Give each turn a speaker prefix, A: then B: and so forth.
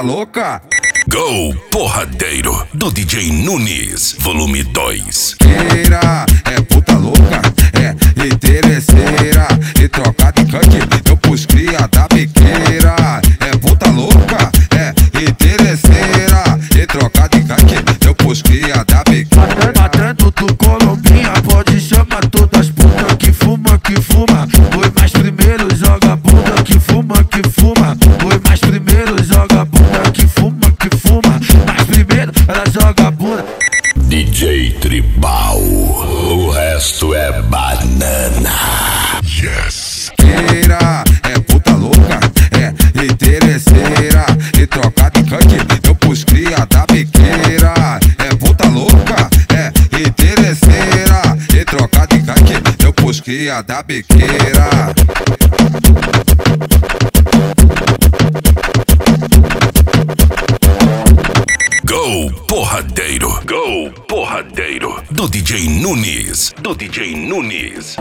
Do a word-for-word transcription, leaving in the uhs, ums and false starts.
A: louca.
B: Go Porradeiro, do D J Nunes, volume dois.
A: Queira, é puta louca, é interesseira, e troca de canque, eu pus cria da biqueira. É puta louca, é interesseira, e troca de canque, eu pus cria da biqueira.
C: Matando do Colombinha, pode chamar todas as putas que fuma, que fuma. Foi mais primeiro, joga bunda, que fuma, que fuma. Foi mais primeiro, joga bunda, que fuma, que fuma. Mas primeiro, ela joga bunda.
B: D J Tribal, o resto é banana. Yes.
A: Queira, é puta louca, é interesseira, e troca de canque, eu pus cria da biqueira. É puta louca, é interesseira, e troca de canque, eu pus cria da biqueira.
B: Go Porradeiro, Go Porradeiro, do D J Nunes, do D J Nunes.